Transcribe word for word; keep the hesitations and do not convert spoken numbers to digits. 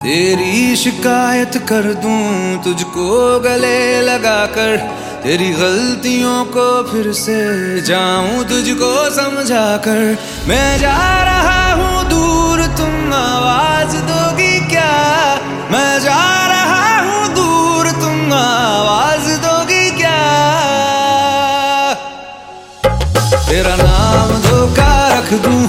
तेरी शिकायत कर दूं तुझको गले लगाकर, तेरी गलतियों को फिर से जाऊं तुझको समझा कर। मैं जा रहा हूँ दूर, तुम आवाज दोगी क्या? मैं जा रहा हूँ दूर, तुम आवाज दोगी क्या? तेरा नाम धोखा रख दूं